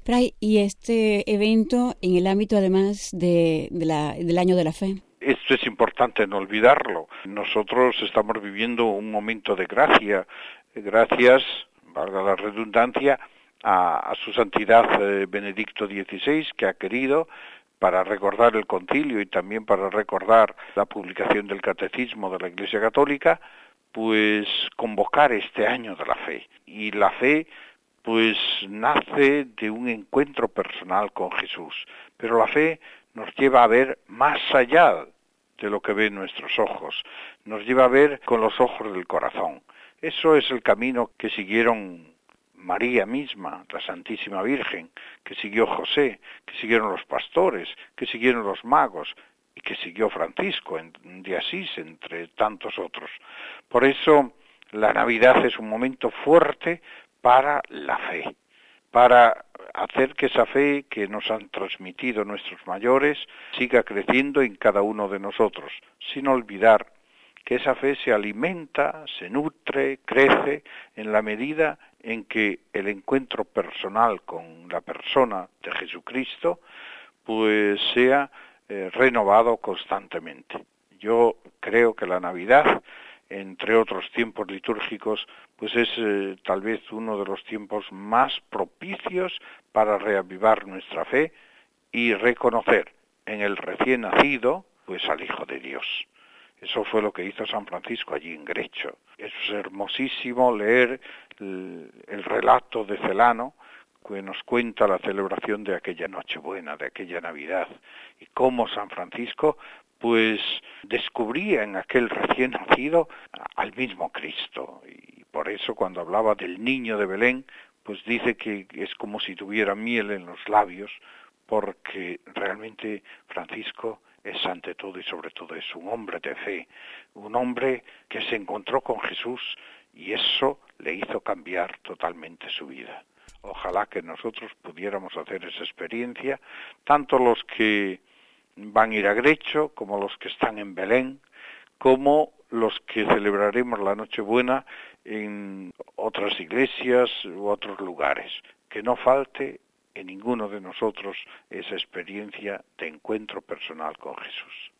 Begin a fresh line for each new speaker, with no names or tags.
Fray, y este evento en el ámbito además del Año de la Fe.
Esto es importante no olvidarlo. Nosotros estamos viviendo un momento de gracia, gracias, valga la redundancia, a su santidad Benedicto XVI, que ha querido, para recordar el concilio y también para recordar la publicación del Catecismo de la Iglesia Católica, pues convocar este año de la fe. Y la fe pues nace de un encuentro personal con Jesús, pero la fe nos lleva a ver más allá de lo que ven nuestros ojos, nos lleva a ver con los ojos del corazón. Eso es el camino que siguieron María misma, la Santísima Virgen, que siguió José, que siguieron los pastores, que siguieron los magos y que siguió Francisco de Asís, entre tantos otros. Por eso la Navidad es un momento fuerte para la fe, para hacer que esa fe que nos han transmitido nuestros mayores siga creciendo en cada uno de nosotros, sin olvidar que esa fe se alimenta, se nutre, crece en la medida en que el encuentro personal con la persona de Jesucristo pues sea renovado constantemente. Yo creo que la Navidad, entre otros tiempos litúrgicos, pues es tal vez uno de los tiempos más propicios para reavivar nuestra fe y reconocer en el recién nacido pues al Hijo de Dios. Eso fue lo que hizo San Francisco allí en Grecho. Es hermosísimo leer el relato de Celano, que nos cuenta la celebración de aquella Nochebuena, de aquella Navidad, y cómo San Francisco pues descubría en aquel recién nacido al mismo Cristo. Y por eso cuando hablaba del niño de Belén, pues dice que es como si tuviera miel en los labios, porque realmente Francisco es ante todo y sobre todo es un hombre de fe, un hombre que se encontró con Jesús y eso le hizo cambiar totalmente su vida. Ojalá que nosotros pudiéramos hacer esa experiencia, tanto los que van a ir a Grecho, como los que están en Belén, como los que celebraremos la Nochebuena en otras iglesias u otros lugares. Que no falte en ninguno de nosotros esa experiencia de encuentro personal con Jesús.